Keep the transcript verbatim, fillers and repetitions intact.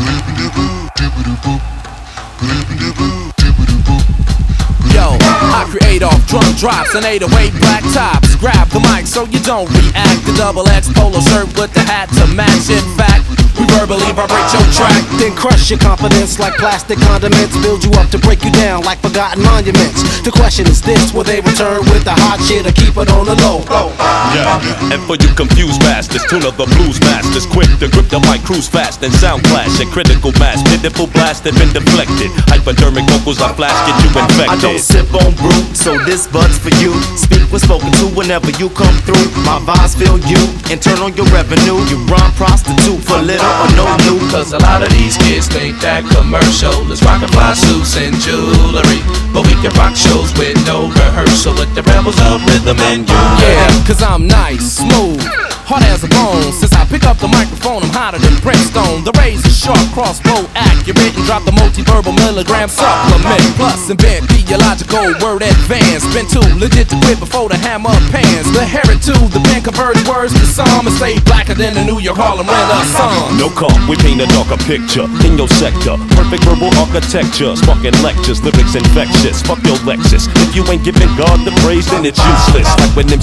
Yo, I create off drum drops and eight oh eight black tops. Grab the mic so you don't react. The double X polo shirt with the hat to match. In fact, we verbally vibrate your track, then crush your confidence like plastic condiments. Build you up to break you down like forgotten monuments. The question is this: will they return with the hot shit or keep it on the low? Yeah, and for you confused bastards, tune up the blues masters, quick to grip the mic, cruise fast and sound clash and critical mass. Pitiful blast have been deflected. Hypodermic vocals I flash, get you infected. I don't sip on brew, so this bud's for you. Speak when spoken to whenever you come through. My vibes feel you and turn on your revenue. You rhyme prostitute for little or no loot. Cause a lot of these kids think that commercial is rockin' fly suits and jewelry, but we can rock shows with no rehearsal with the rebels of rhythm and you. Yeah, cause I'm nice, smooth, hard as a bone. Since I pick up the microphone, I'm hotter than brimstone. The razor sharp, crossbow accurate, and drop the multi-verbal milligram supplement. Plus invent theological word advanced. Been too legit to quit before the hammer pans. The heritage, the pen converts words to psalm and stay blacker than the New York Harlem Renaissance. No call, we paint a darker picture in your sector. Perfect verbal architecture, sparking lectures, lyrics infectious. Fuck your Lexus. If you ain't giving God the praise, then it's useless. Like when them